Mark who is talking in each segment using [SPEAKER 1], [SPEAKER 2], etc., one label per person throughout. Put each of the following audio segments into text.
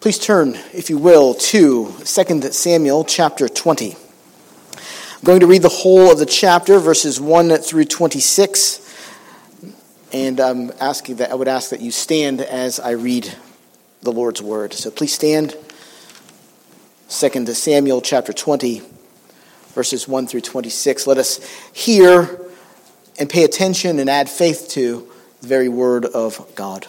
[SPEAKER 1] Please turn, if you will, to 2 Samuel chapter 20. I'm going to read the whole of the chapter, verses 1 through 26, and I would ask that you stand as I read the Lord's word. So please stand. 2 Samuel chapter 20, verses 1 through 26. Let us hear and pay attention and add faith to the very word of God.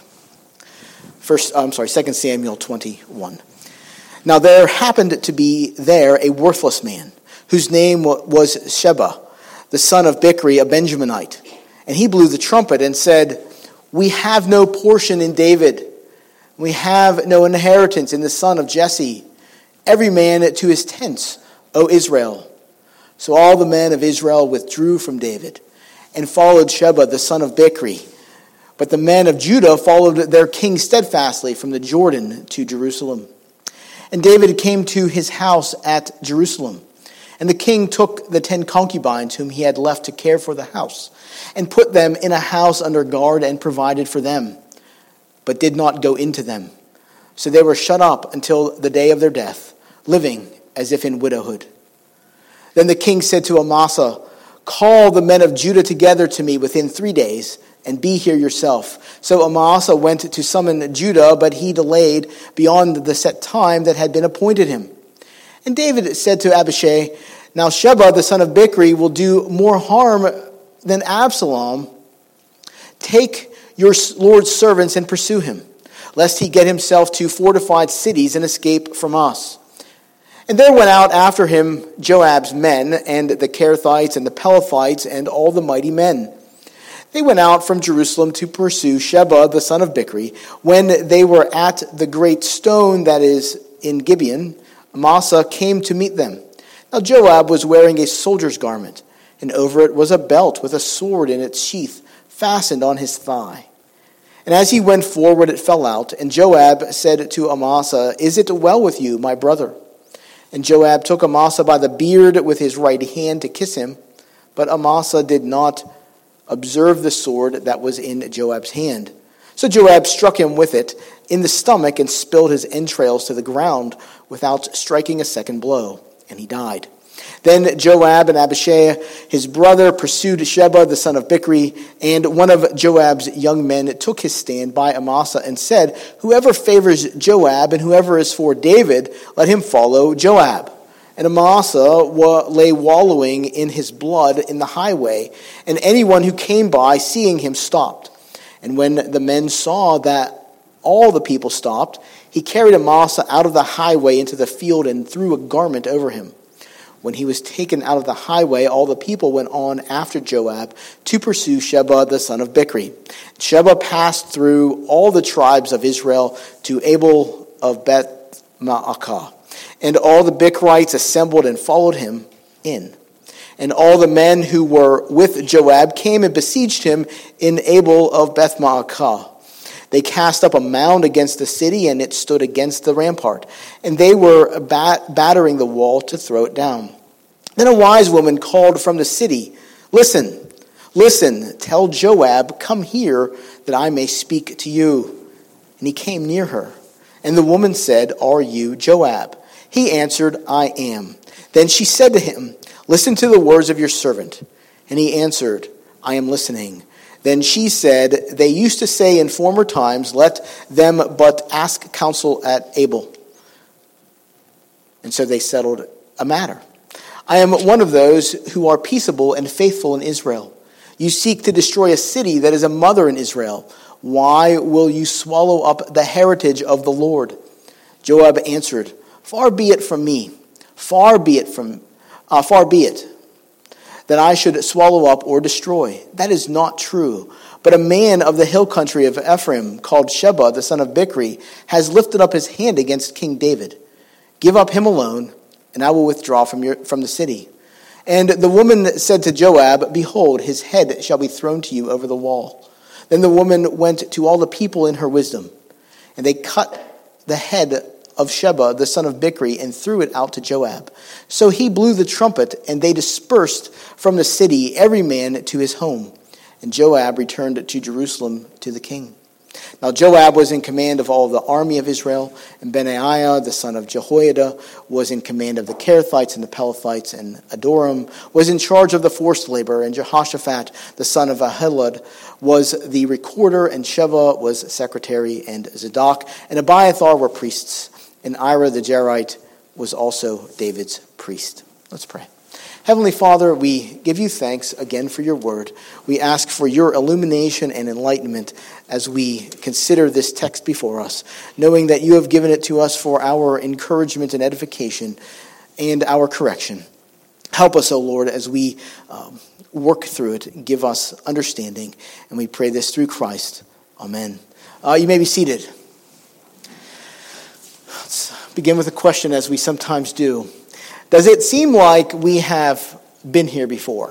[SPEAKER 1] 2 Samuel 21. Now there happened to be there a worthless man, whose name was Sheba, the son of Bichri, a Benjaminite. And he blew the trumpet and said, "We have no portion in David. We have no inheritance in the son of Jesse. Every man to his tents, O Israel." So all the men of Israel withdrew from David and followed Sheba, the son of Bichri. But the men of Judah followed their king steadfastly from the Jordan to Jerusalem. And David came to his house at Jerusalem. And the king took the 10 concubines whom he had left to care for the house, and put them in a house under guard and provided for them, but did not go into them. So they were shut up until the day of their death, living as if in widowhood. Then the king said to Amasa, "Call the men of Judah together to me within 3 days, and be here yourself." So Amasa went to summon Judah, but he delayed beyond the set time that had been appointed him. And David said to Abishai, "Now Sheba, the son of Bichri, will do more harm than Absalom. Take your Lord's servants and pursue him, lest he get himself to fortified cities and escape from us." And there went out after him Joab's men, and the Kerethites and the Pelethites, and all the mighty men. They went out from Jerusalem to pursue Sheba, the son of Bichri. When they were at the great stone that is in Gibeon, Amasa came to meet them. Now Joab was wearing a soldier's garment, and over it was a belt with a sword in its sheath fastened on his thigh. And as he went forward, it fell out, and Joab said to Amasa, "Is it well with you, my brother?" And Joab took Amasa by the beard with his right hand to kiss him, but Amasa did not observe the sword that was in Joab's hand. So Joab struck him with it in the stomach and spilled his entrails to the ground without striking a second blow, and he died. Then Joab and Abishai, his brother, pursued Sheba, the son of Bichri, and one of Joab's young men took his stand by Amasa and said, "Whoever favors Joab and whoever is for David, let him follow Joab." And Amasa lay wallowing in his blood in the highway, and anyone who came by, seeing him, stopped. And when the men saw that all the people stopped, he carried Amasa out of the highway into the field and threw a garment over him. When he was taken out of the highway, all the people went on after Joab to pursue Sheba, the son of Bichri. Sheba passed through all the tribes of Israel to Abel of Beth-Maacah. And all the Bichrites assembled and followed him in. And all the men who were with Joab came and besieged him in Abel of Beth-Maacah. They cast up a mound against the city, and it stood against the rampart. And they were battering the wall to throw it down. Then a wise woman called from the city, "Listen, tell Joab, come here, that I may speak to you." And he came near her. And the woman said, "Are you Joab?" He answered, "I am." Then she said to him, "Listen to the words of your servant." And he answered, "I am listening." Then she said, "They used to say in former times, 'Let them but ask counsel at Abel.' And so they settled a matter. I am one of those who are peaceable and faithful in Israel. You seek to destroy a city that is a mother in Israel. Why will you swallow up the heritage of the Lord?" Joab answered, Far be it that I should swallow up or destroy. That is not true. But a man of the hill country of Ephraim, called Sheba, the son of Bichri, has lifted up his hand against King David. Give up him alone, and I will withdraw from the city. And the woman said to Joab, "Behold, his head shall be thrown to you over the wall." Then the woman went to all the people in her wisdom, and they cut the head of Sheba, the son of Bichri, and threw it out to Joab. So he blew the trumpet, and they dispersed from the city, every man to his home. And Joab returned to Jerusalem to the king. Now Joab was in command of all the army of Israel, and Benaiah, the son of Jehoiada, was in command of the Kerethites and the Pelethites, and Adoram was in charge of the forced labor, and Jehoshaphat, the son of Ahilud, was the recorder, and Sheva was secretary, and Zadok and Abiathar were priests, and Ira the Jairite was also David's priest. Let's pray. Heavenly Father, we give you thanks again for your word. We ask for your illumination and enlightenment as we consider this text before us, knowing that you have given it to us for our encouragement and edification and our correction. Help us, O Lord, as we work through it. Give us understanding, and we pray this through Christ. Amen. You may be seated. Let's begin with a question, as we sometimes do. Does it seem like we have been here before?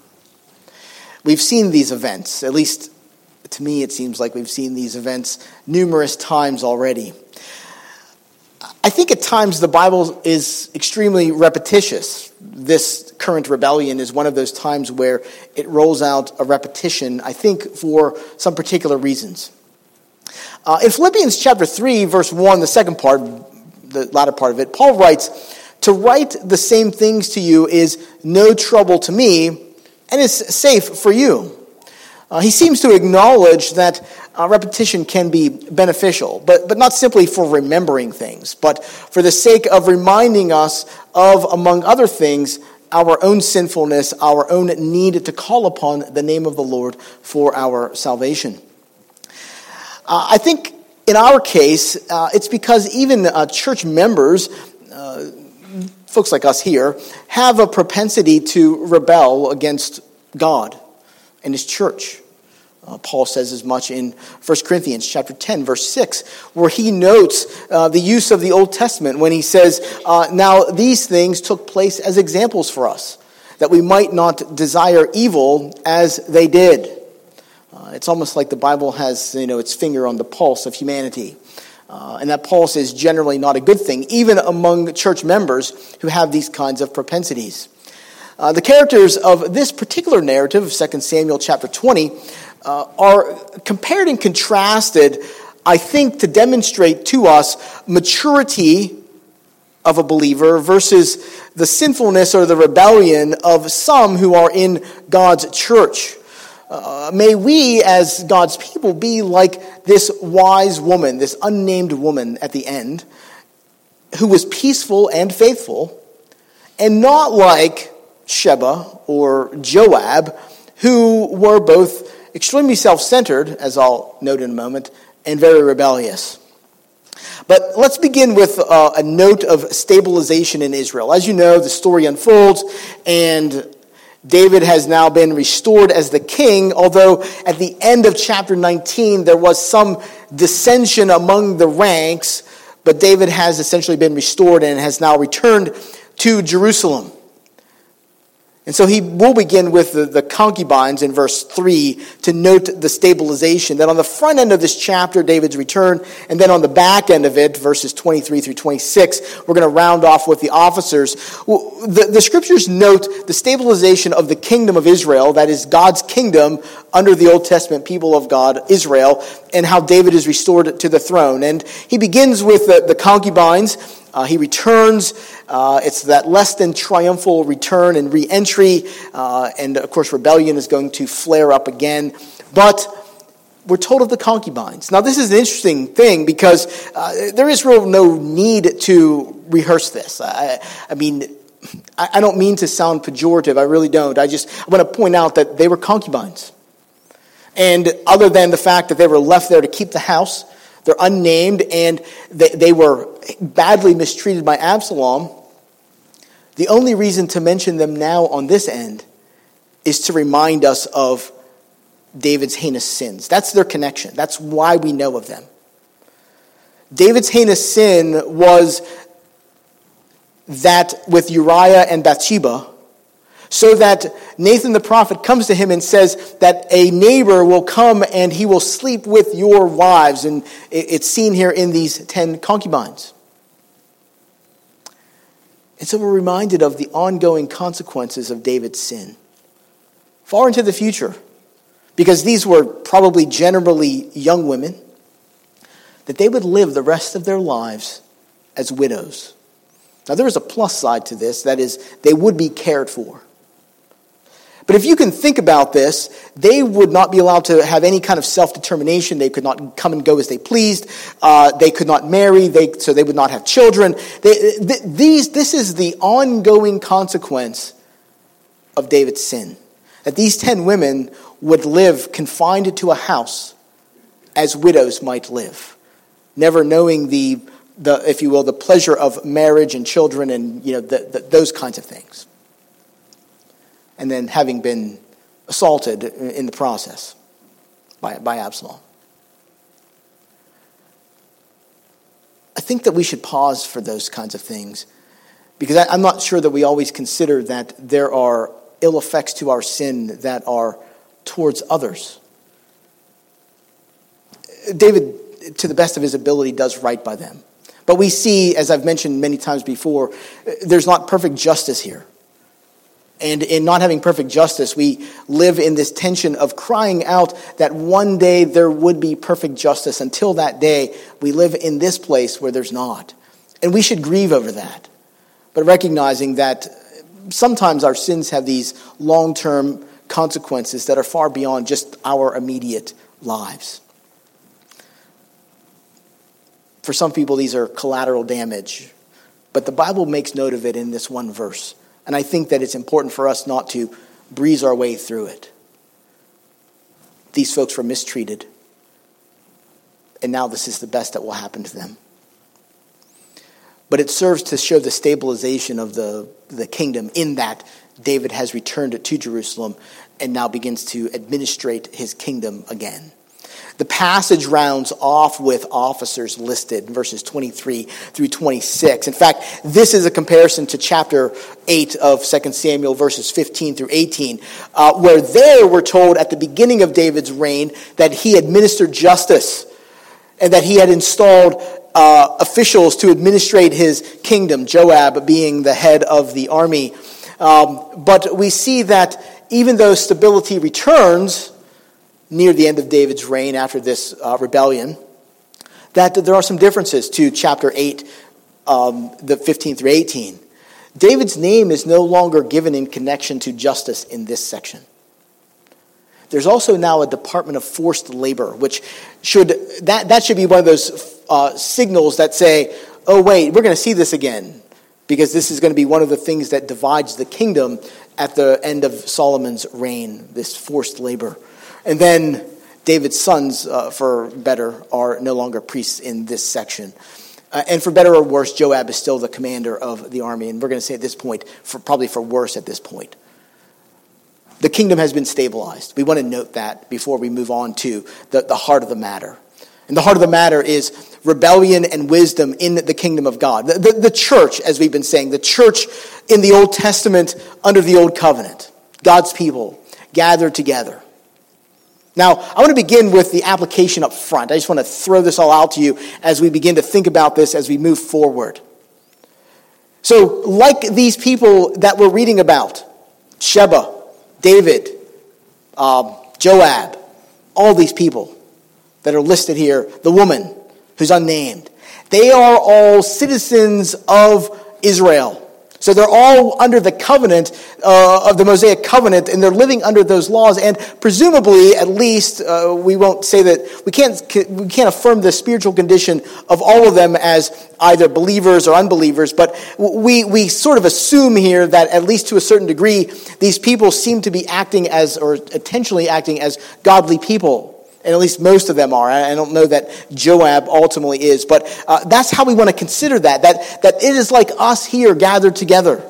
[SPEAKER 1] We've seen these events. At least to me, it seems like we've seen these events numerous times already. I think at times the Bible is extremely repetitious. This current rebellion is one of those times where it rolls out a repetition, I think, for some particular reasons. In Philippians chapter 3, verse 1, the second part, the latter part of it, Paul writes, "To write the same things to you is no trouble to me, and is safe for you." He seems to acknowledge that repetition can be beneficial, but not simply for remembering things, but for the sake of reminding us of, among other things, our own sinfulness, our own need to call upon the name of the Lord for our salvation. I think in our case, it's because even church members, folks like us here, have a propensity to rebel against God and his church. Paul says as much in 1 Corinthians chapter 10, verse 6, where he notes the use of the Old Testament when he says, "Now these things took place as examples for us, that we might not desire evil as they did." It's almost like the Bible has, its finger on the pulse of humanity. And that pulse is generally not a good thing, even among church members who have these kinds of propensities. The characters of this particular narrative of 2 Samuel chapter 20 are compared and contrasted, I think, to demonstrate to us maturity of a believer versus the sinfulness or the rebellion of some who are in God's church. May we, as God's people, be like this wise woman, this unnamed woman at the end, who was peaceful and faithful, and not like Sheba or Joab, who were both extremely self-centered, as I'll note in a moment, and very rebellious. But let's begin with a note of stabilization in Israel. As you know, the story unfolds, and David has now been restored as the king, although at the end of chapter 19 there was some dissension among the ranks, but David has essentially been restored and has now returned to Jerusalem. And so he will begin with the concubines in verse 3 to note the stabilization. That on the front end of this chapter, David's return, and then on the back end of it, verses 23 through 26, we're going to round off with the officers. The scriptures note the stabilization of the kingdom of Israel, that is God's kingdom under the Old Testament people of God, Israel, and how David is restored to the throne. And he begins with the concubines. He returns. It's that less than triumphal return and re-entry. And, of course, rebellion is going to flare up again. But we're told of the concubines. Now, this is an interesting thing because there is really no need to rehearse this. I don't mean to sound pejorative. I really don't. I want to point out that they were concubines. And other than the fact that they were left there to keep the house, they're unnamed, and they were badly mistreated by Absalom. The only reason to mention them now on this end is to remind us of David's heinous sins. That's their connection. That's why we know of them. David's heinous sin was that with Uriah and Bathsheba, so that Nathan the prophet comes to him and says that a neighbor will come and he will sleep with your wives. And it's seen here in these 10 concubines. And so we're reminded of the ongoing consequences of David's sin far into the future, because these were probably generally young women that they would live the rest of their lives as widows. Now, there is a plus side to this, that is, they would be cared for. But if you can think about this, they would not be allowed to have any kind of self-determination. They could not come and go as they pleased. They could not marry, so they would not have children. This is the ongoing consequence of David's sin. That these 10 women would live confined to a house as widows might live, never knowing the if you will, the pleasure of marriage and children and those kinds of things. And then having been assaulted in the process by Absalom. I think that we should pause for those kinds of things, because I'm not sure that we always consider that there are ill effects to our sin that are towards others. David, to the best of his ability, does right by them. But we see, as I've mentioned many times before, there's not perfect justice here. And in not having perfect justice, we live in this tension of crying out that one day there would be perfect justice. Until that day, we live in this place where there's not. And we should grieve over that. But recognizing that sometimes our sins have these long-term consequences that are far beyond just our immediate lives. For some people, these are collateral damage. But the Bible makes note of it in this one verse. And I think that it's important for us not to breeze our way through it. These folks were mistreated. And now this is the best that will happen to them. But it serves to show the stabilization of the kingdom, in that David has returned to Jerusalem and now begins to administrate his kingdom again. The passage rounds off with officers listed in verses 23 through 26. In fact, this is a comparison to chapter 8 of 2 Samuel, verses 15 through 18, where there we're told at the beginning of David's reign that he administered justice and that he had installed officials to administrate his kingdom, Joab being the head of the army. But we see that even though stability returns near the end of David's reign after this rebellion, that there are some differences to chapter 8, the 15 through 18. David's name is no longer given in connection to justice in this section. There's also now a department of forced labor, which should be one of those signals that say, oh wait, we're going to see this again, because this is going to be one of the things that divides the kingdom at the end of Solomon's reign, this forced labor. And then David's sons, for better, are no longer priests in this section. And for better or worse, Joab is still the commander of the army. And we're going to say at this point, probably for worse at this point. The kingdom has been stabilized. We want to note that before we move on to the heart of the matter. And the heart of the matter is rebellion and wisdom in the kingdom of God. The church, as we've been saying, the church in the Old Testament under the Old Covenant. God's people gathered together. Now, I want to begin with the application up front. I just want to throw this all out to you as we begin to think about this as we move forward. So, like these people that we're reading about, Sheba, David, Joab, all these people that are listed here, the woman who's unnamed, they are all citizens of Israel. So they're all under the covenant of the Mosaic covenant, and they're living under those laws. And presumably, at least, we won't say that we can't affirm the spiritual condition of all of them as either believers or unbelievers. But we sort of assume here that at least to a certain degree, these people seem to be acting as, or intentionally acting as, godly people. And at least most of them are. I don't know that Joab ultimately is. But that's how we want to consider that it is like us here gathered together.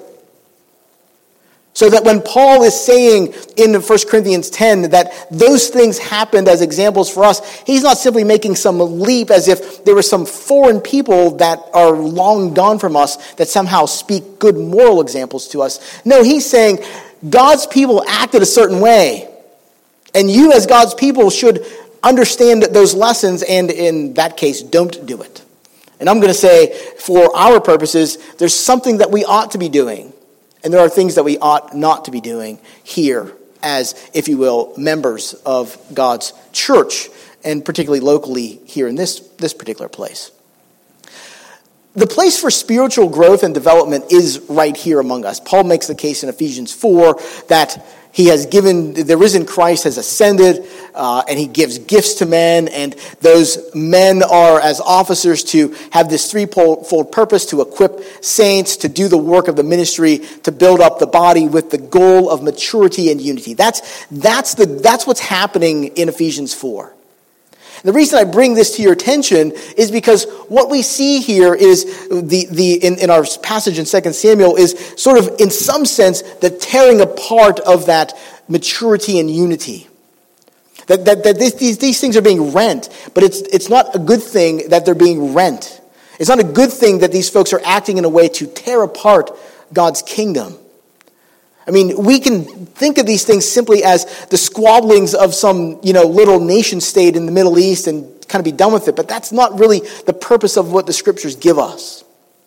[SPEAKER 1] So that when Paul is saying in 1 Corinthians 10 that those things happened as examples for us, he's not simply making some leap as if there were some foreign people that are long gone from us that somehow speak good moral examples to us. No, he's saying God's people acted a certain way. And you as God's people should understand those lessons and, in that case, don't do it. And I'm going to say, for our purposes, there's something that we ought to be doing. And there are things that we ought not to be doing here as, if you will, members of God's church and particularly locally here in this particular place. The place for spiritual growth and development is right here among us. Paul makes the case in Ephesians 4 that the risen Christ has ascended, and he gives gifts to men, and those men are as officers to have this threefold purpose: to equip saints, to do the work of the ministry, to build up the body with the goal of maturity and unity. That's what's happening in Ephesians 4. The reason I bring this to your attention is because what we see here is in our passage in 2 Samuel is sort of, in some sense, the tearing apart of that maturity and unity. That these things are being rent, but it's not a good thing that they're being rent. It's not a good thing that these folks are acting in a way to tear apart God's kingdom. I mean, we can think of these things simply as the squabblings of some, little nation state in the Middle East and kind of be done with it. But that's not really the purpose of what the scriptures give us.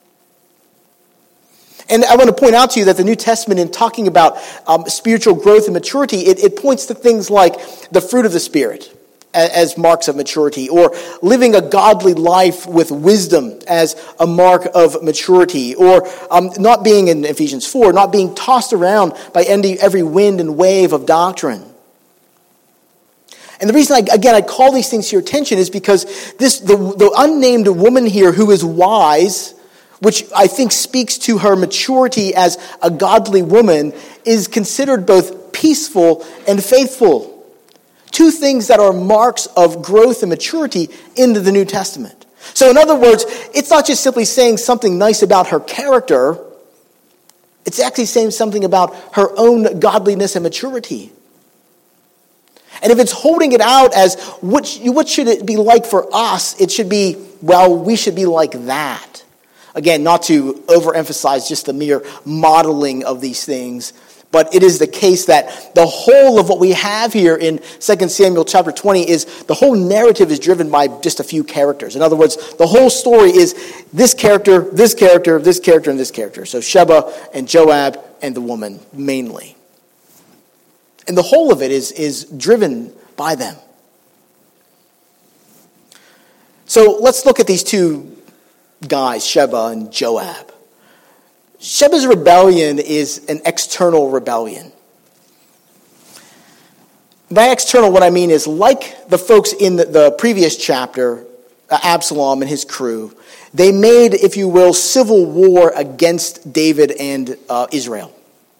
[SPEAKER 1] And I want to point out to you that the New Testament, in talking about spiritual growth and maturity, it points to things like the fruit of the Spirit as marks of maturity, or living a godly life with wisdom as a mark of maturity, or not being, in Ephesians 4, not being tossed around by every wind and wave of doctrine. And the reason, I call these things to your attention is because the unnamed woman here who is wise, which I think speaks to her maturity as a godly woman, is considered both peaceful and faithful. Two things that are marks of growth and maturity into the New Testament. So in other words, it's not just simply saying something nice about her character. It's actually saying something about her own godliness and maturity. And if it's holding it out as what should it be like for us, it should be, we should be like that. Again, not to overemphasize just the mere modeling of these things, but it is the case that the whole of what we have here in 2 Samuel chapter 20 is the whole narrative is driven by just a few characters. In other words, the whole story is this character, this character, this character, and this character. So Sheba and Joab and the woman mainly. And the whole of it is driven by them. So let's look at these two guys, Sheba and Joab. Sheba's rebellion is an external rebellion. By external, what I mean is, like the folks in the previous chapter, Absalom and his crew, they made, if you will, civil war against David and Israel.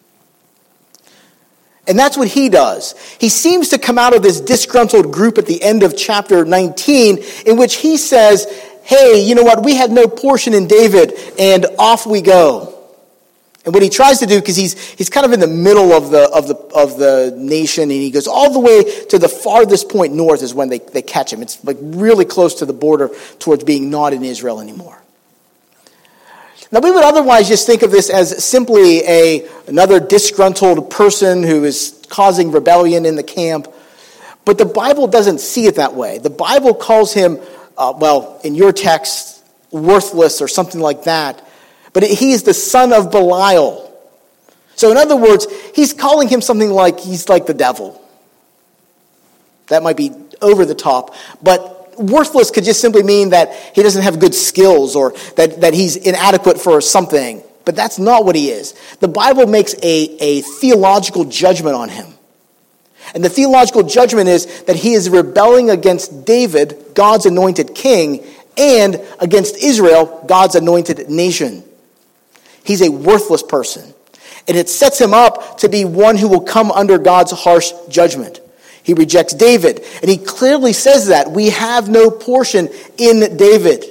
[SPEAKER 1] And that's what he does. He seems to come out of this disgruntled group at the end of chapter 19, in which he says, hey, you know what, we had no portion in David, and off we go. And what he tries to do, because he's kind of in the middle of the nation, and he goes all the way to the farthest point north is when they catch him. It's like really close to the border towards being not in Israel anymore. Now, we would otherwise just think of this as simply another disgruntled person who is causing rebellion in the camp. But the Bible doesn't see it that way. The Bible calls him, in your text, worthless or something like that. But he is the son of Belial. So in other words, he's calling him something like he's like the devil. That might be over the top. But worthless could just simply mean that he doesn't have good skills or that he's inadequate for something. But that's not what he is. The Bible makes a theological judgment on him. And the theological judgment is that he is rebelling against David, God's anointed king, and against Israel, God's anointed nation. He's a worthless person. And it sets him up to be one who will come under God's harsh judgment. He rejects David. And he clearly says that. We have no portion in David.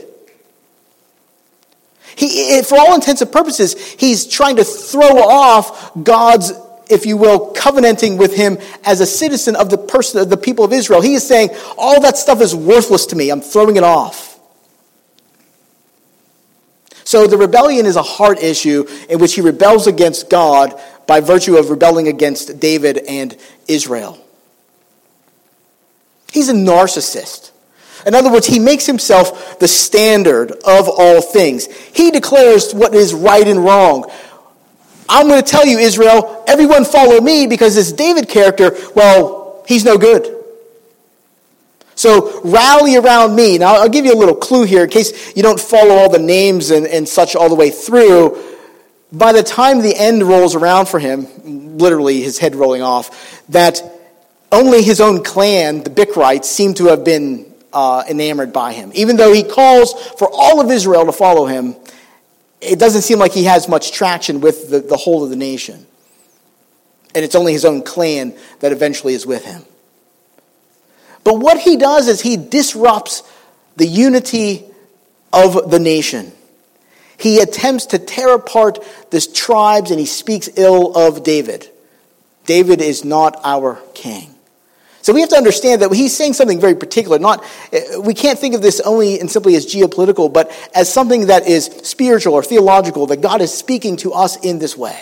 [SPEAKER 1] For all intents and purposes, he's trying to throw off God's, if you will, covenanting with him as a citizen of the people of Israel. He is saying, all that stuff is worthless to me. I'm throwing it off. So the rebellion is a heart issue in which he rebels against God by virtue of rebelling against David and Israel. He's a narcissist. In other words, he makes himself the standard of all things. He declares what is right and wrong. I'm going to tell you, Israel, everyone follow me because this David character, he's no good. So rally around me. Now, I'll give you a little clue here in case you don't follow all the names and such all the way through. By the time the end rolls around for him, literally his head rolling off, that only his own clan, the Bichrites, seem to have been enamored by him. Even though he calls for all of Israel to follow him, it doesn't seem like he has much traction with the whole of the nation. And it's only his own clan that eventually is with him. But what he does is he disrupts the unity of the nation. He attempts to tear apart the tribes, and he speaks ill of David. David is not our king. So we have to understand that he's saying something very particular. We can't think of this only and simply as geopolitical, but as something that is spiritual or theological, that God is speaking to us in this way.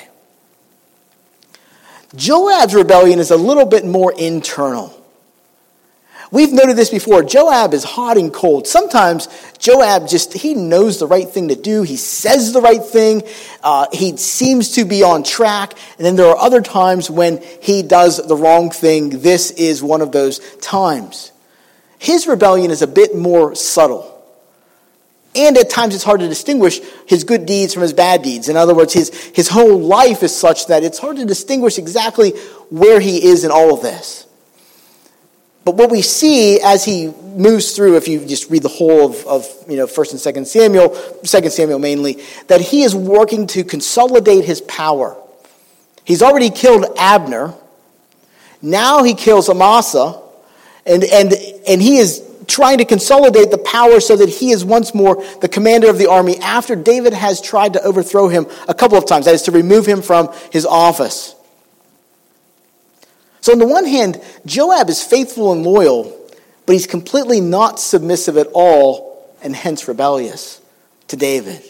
[SPEAKER 1] Joab's rebellion is a little bit more internal. We've noted this before. Joab is hot and cold. Sometimes Joab he knows the right thing to do. He says the right thing. He seems to be on track. And then there are other times when he does the wrong thing. This is one of those times. His rebellion is a bit more subtle. And at times it's hard to distinguish his good deeds from his bad deeds. In other words, his whole life is such that it's hard to distinguish exactly where he is in all of this. But what we see as he moves through, if you just read the whole of 1st and 2nd Samuel, 2nd Samuel mainly, that he is working to consolidate his power. He's already killed Abner. Now he kills Amasa. And he is trying to consolidate the power so that he is once more the commander of the army after David has tried to overthrow him a couple of times. That is to remove him from his office. So on the one hand, Joab is faithful and loyal, but he's completely not submissive at all and hence rebellious to David.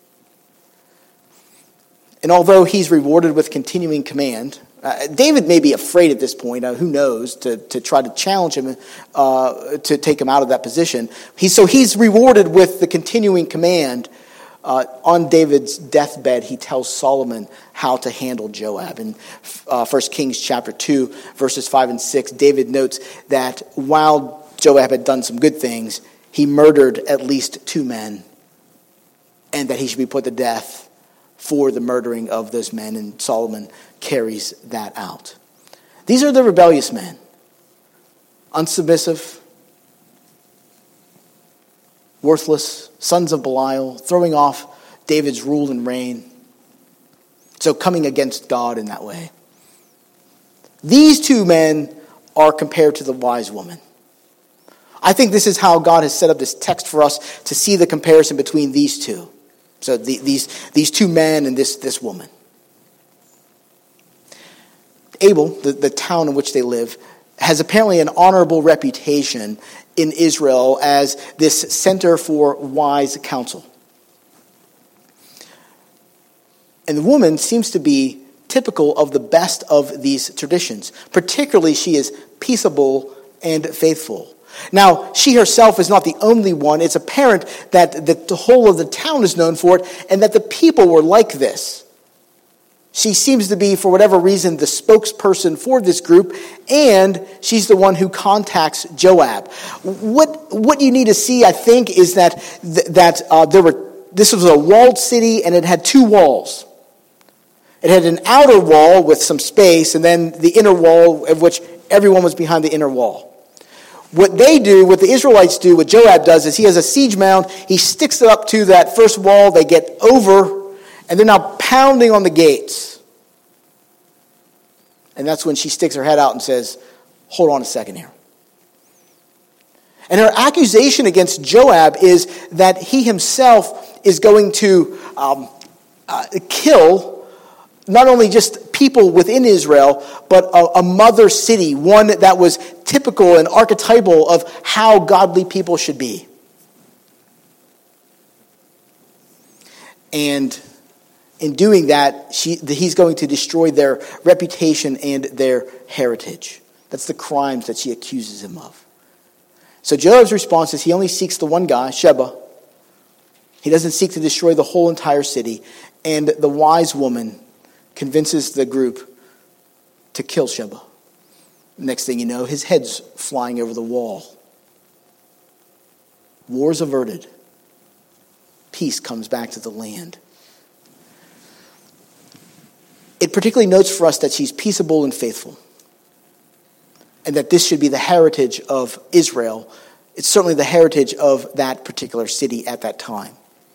[SPEAKER 1] And although he's rewarded with continuing command, David may be afraid at this point, who knows, to try to challenge him to take him out of that position. He's rewarded with the continuing command. On David's deathbed, he tells Solomon how to handle Joab. In 1 Kings chapter 2, verses 5 and 6, David notes that while Joab had done some good things, he murdered at least 2 men, and that he should be put to death for the murdering of those men, and Solomon carries that out. These are the rebellious men, unsubmissive, worthless, sons of Belial, throwing off David's rule and reign. So coming against God in that way. These 2 men are compared to the wise woman. I think this is how God has set up this text for us to see the comparison between these 2. So these 2 men and this woman. Abel, the town in which they live, has apparently an honorable reputation in Israel as this center for wise counsel. And the woman seems to be typical of the best of these traditions. Particularly, she is peaceable and faithful. Now, she herself is not the only one. It's apparent that the whole of the town is known for it, and that the people were like this. She seems to be, for whatever reason, the spokesperson for this group, and she's the one who contacts Joab. What you need to see, I think, is that this was a walled city, and it had 2 walls. It had an outer wall with some space, and then the inner wall, of which everyone was behind the inner wall. What the Israelites do, what Joab does, is he has a siege mound. He sticks it up to that first wall. They get over, and they're now pounding on the gates. And that's when she sticks her head out and says, hold on a second here. And her accusation against Joab is that he himself is going to kill not only just people within Israel, but a mother city, one that was typical and archetypal of how godly people should be. And in doing that, he's going to destroy their reputation and their heritage. That's the crimes that she accuses him of. So Joab's response is he only seeks the one guy, Sheba. He doesn't seek to destroy the whole entire city. And the wise woman convinces the group to kill Sheba. Next thing you know, his head's flying over the wall. War's averted. Peace comes back to the land. It particularly notes for us that she's peaceable and faithful, and that this should be the heritage of Israel. It's certainly the heritage of that particular city at that time.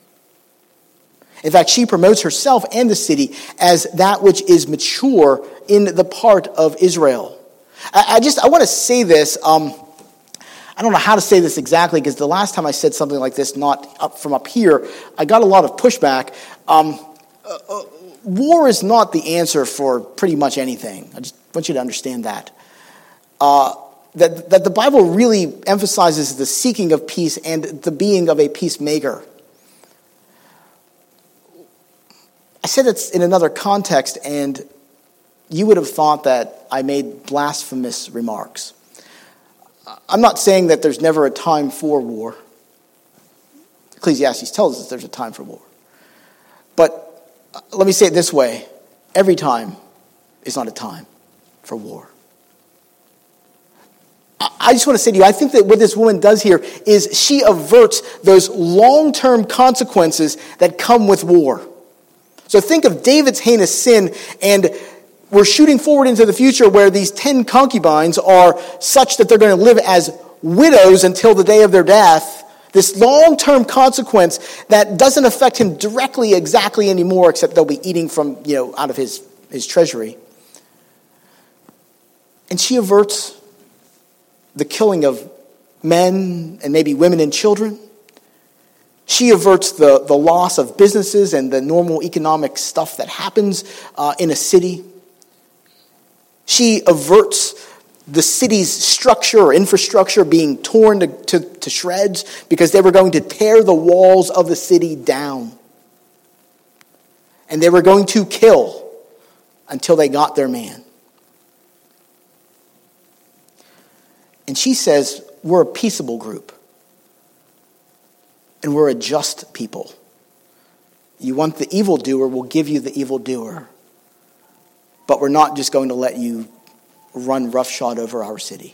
[SPEAKER 1] In fact, she promotes herself and the city as that which is mature in the part of Israel. I want to say this. I don't know how to say this exactly, because the last time I said something like this, not up from up here, I got a lot of pushback. War is not the answer for pretty much anything. I just want you to understand that. That the Bible really emphasizes the seeking of peace and the being of a peacemaker. I said it's in another context, and you would have thought that I made blasphemous remarks. I'm not saying that there's never a time for war. Ecclesiastes tells us there's a time for war. But let me say it this way. Every time is not a time for war. I just want to say to you, I think that what this woman does here is she averts those long-term consequences that come with war. So think of David's heinous sin, and we're shooting forward into the future where these 10 concubines are such that they're going to live as widows until the day of their death. This long-term consequence that doesn't affect him directly exactly anymore, except they'll be eating from, out of his treasury. And she averts the killing of men and maybe women and children. She averts the loss of businesses and the normal economic stuff that happens in a city. She averts the city's structure or infrastructure being torn to shreds because they were going to tear the walls of the city down. And they were going to kill until they got their man. And she says, we're a peaceable group. And we're a just people. You want the evildoer, we'll give you the evildoer. But we're not just going to let you run roughshod over our city.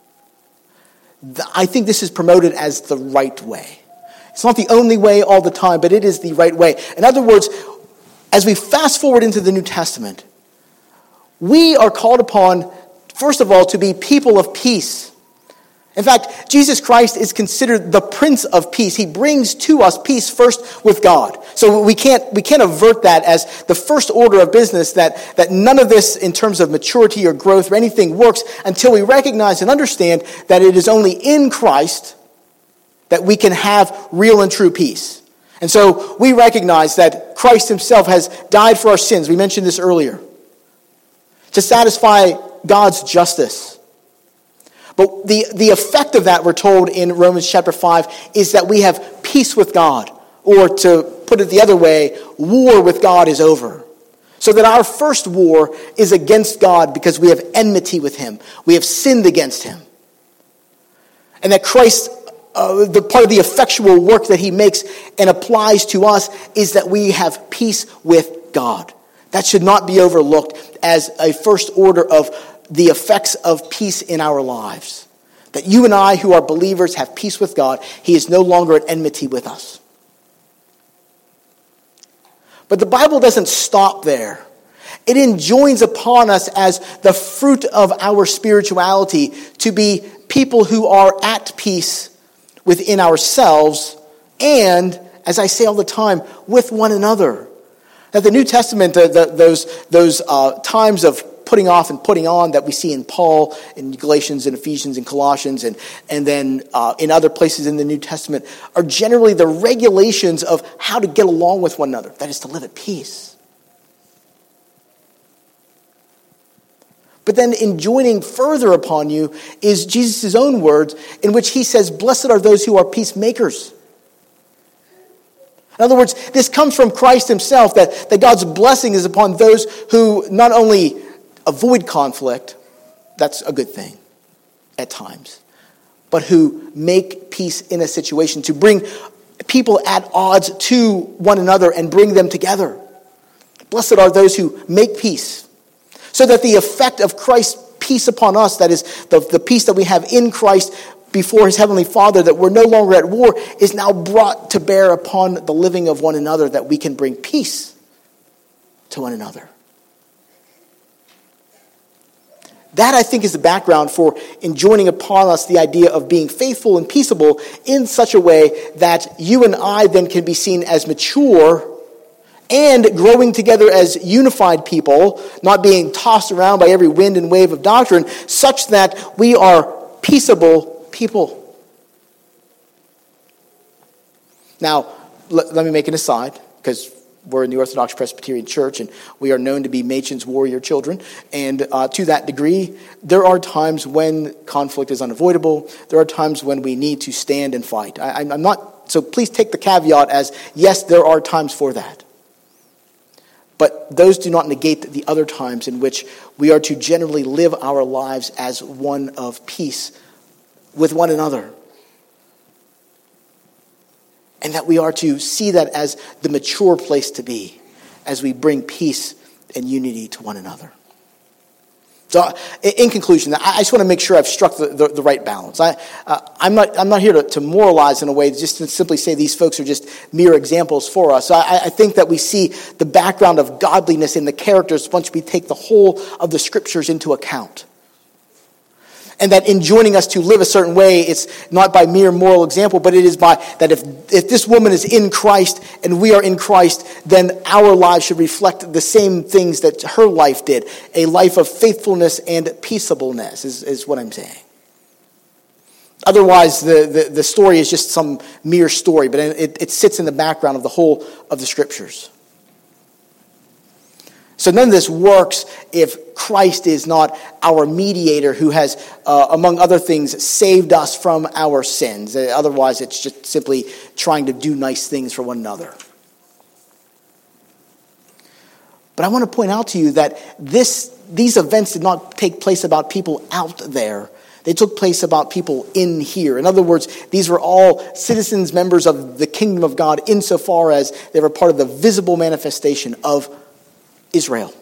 [SPEAKER 1] I think this is promoted as the right way. It's not the only way all the time, but it is the right way. In other words, as we fast forward into the New Testament, we are called upon, first of all, to be people of peace. In fact, Jesus Christ is considered the Prince of Peace. He brings to us peace first with God. So we can't avert that as the first order of business, that none of this in terms of maturity or growth or anything works until we recognize and understand that it is only in Christ that we can have real and true peace. And so we recognize that Christ himself has died for our sins. We mentioned this earlier. To satisfy God's justice. But the effect of that, we're told in Romans chapter 5, is that we have peace with God. Or to put it the other way, war with God is over. So that our first war is against God because we have enmity with him. We have sinned against him. And that Christ, the part of the effectual work that he makes and applies to us is that we have peace with God. That should not be overlooked as a first order of the effects of peace in our lives. That you and I, who are believers, have peace with God. He is no longer at enmity with us. But the Bible doesn't stop there. It enjoins upon us as the fruit of our spirituality to be people who are at peace within ourselves and, as I say all the time, with one another. That the New Testament, those times of putting off and putting on that we see in Paul, in Galatians and Ephesians and Colossians, and then in other places in the New Testament, are generally the regulations of how to get along with one another. That is, to live at peace. But then enjoining further upon you is Jesus' own words in which he says, blessed are those who are peacemakers. In other words, this comes from Christ himself, that God's blessing is upon those who not only avoid conflict, that's a good thing at times, but who make peace in a situation, to bring people at odds to one another and bring them together. Blessed are those who make peace, so that the effect of Christ's peace upon us, that is the peace that we have in Christ, before his heavenly Father, that we're no longer at war, is now brought to bear upon the living of one another, that we can bring peace to one another. That, I think, is the background for enjoining upon us the idea of being faithful and peaceable in such a way that you and I then can be seen as mature and growing together as unified people, not being tossed around by every wind and wave of doctrine, such that we are peaceable people. Now, let me make an aside, because we're in the Orthodox Presbyterian Church, and we are known to be Machen's warrior children. And to that degree, there are times when conflict is unavoidable. There are times when we need to stand and fight. I'm not. So please take the caveat as, yes, there are times for that. But those do not negate the other times in which we are to generally live our lives as one of peace with one another. And that we are to see that as the mature place to be as we bring peace and unity to one another. So, in conclusion, I just want to make sure I've struck the right balance. I'm not here to moralize in a way, just to simply say these folks are just mere examples for us. I think that we see the background of godliness in the characters once we take the whole of the Scriptures into account. And that in joining us to live a certain way, it's not by mere moral example, but it is by that if this woman is in Christ and we are in Christ, then our lives should reflect the same things that her life did. A life of faithfulness and peaceableness is what I'm saying. Otherwise, the story is just some mere story, but it sits in the background of the whole of the Scriptures. So none of this works if Christ is not our mediator who has, among other things, saved us from our sins. Otherwise, it's just simply trying to do nice things for one another. But I want to point out to you that these events did not take place about people out there. They took place about people in here. In other words, these were all citizens, members of the kingdom of God, insofar as they were part of the visible manifestation of Israel,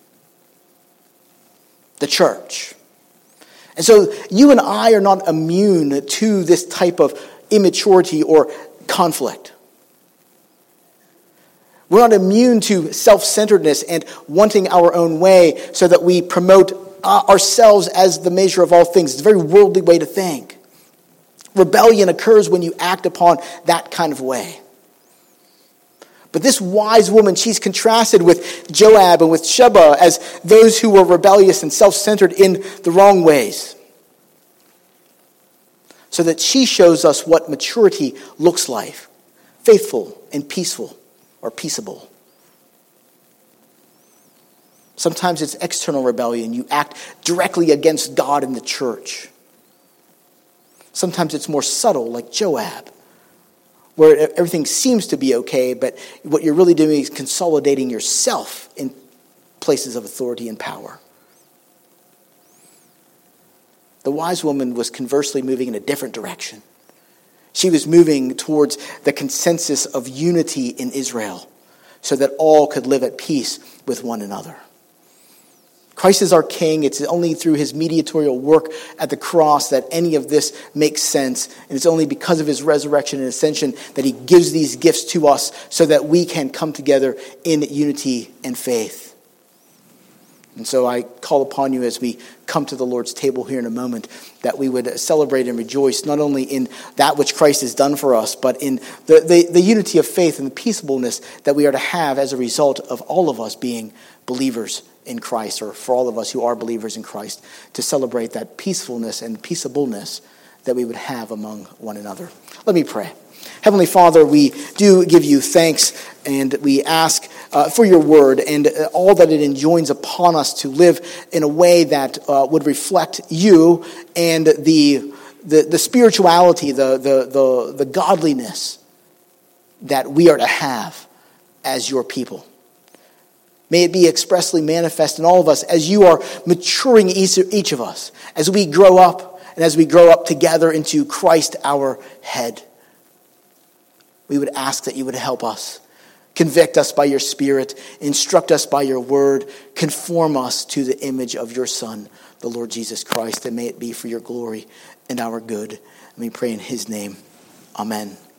[SPEAKER 1] the church. And so you and I are not immune to this type of immaturity or conflict. We're not immune to self-centeredness and wanting our own way so that we promote ourselves as the measure of all things. It's a very worldly way to think. Rebellion occurs when you act upon that kind of way. But this wise woman, she's contrasted with Joab and with Sheba as those who were rebellious and self-centered in the wrong ways. So that she shows us what maturity looks like. Faithful and peaceful or peaceable. Sometimes it's external rebellion. You act directly against God and the church. Sometimes it's more subtle, like Joab, where everything seems to be okay, but what you're really doing is consolidating yourself in places of authority and power. The wise woman was conversely moving in a different direction. She was moving towards the consensus of unity in Israel so that all could live at peace with one another. Christ is our King. It's only through his mediatorial work at the cross that any of this makes sense. And it's only because of his resurrection and ascension that he gives these gifts to us so that we can come together in unity and faith. And so I call upon you as we come to the Lord's table here in a moment that we would celebrate and rejoice not only in that which Christ has done for us, but in the unity of faith and the peaceableness that we are to have as a result of all of us being believers in Christ, or for all of us who are believers in Christ, to celebrate that peacefulness and peaceableness that we would have among one another. Let me pray. Heavenly Father, we do give you thanks, and we ask for your word and all that it enjoins upon us to live in a way that would reflect you and the spirituality, the godliness that we are to have as your people. May it be expressly manifest in all of us as you are maturing each of us, as we grow up and as we grow up together into Christ our head. We would ask that you would help us Convict us by your Spirit. Instruct us by your word. Conform us to the image of your Son, the Lord Jesus Christ. And may it be for your glory and our good. And we pray in his name. Amen.